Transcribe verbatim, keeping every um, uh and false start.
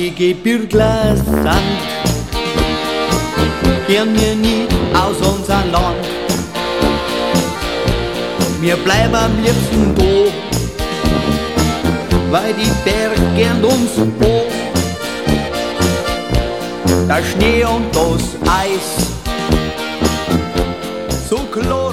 die Gebirgler sind, gehen wir nie aus unserem Land. Wir bleiben am liebsten da, weil die Berge gern uns hoch. Der Schnee und das Eis, so klar